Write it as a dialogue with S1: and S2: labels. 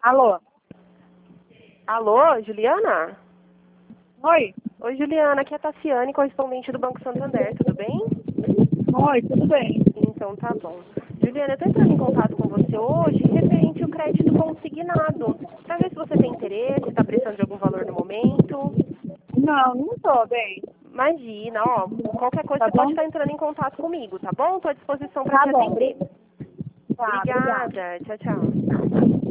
S1: Alô?
S2: Alô, Juliana?
S1: Oi?
S2: Oi, Juliana, aqui é a Tassiane, correspondente do Banco Santander, tudo bem?
S1: Oi, tudo bem?
S2: Então tá bom. Juliana, eu tô entrando em contato com você hoje referente ao crédito consignado, para ver se você tem interesse, está precisando de algum valor no momento.
S1: Não tô bem.
S2: Imagina, ó, qualquer coisa
S1: Tá
S2: você pode
S1: bom?
S2: estar entrando em contato comigo, tá bom? Estou à disposição para te
S1: Tá bom,
S2: atender.
S1: tá, obrigada.
S2: Obrigada, tchau, tchau.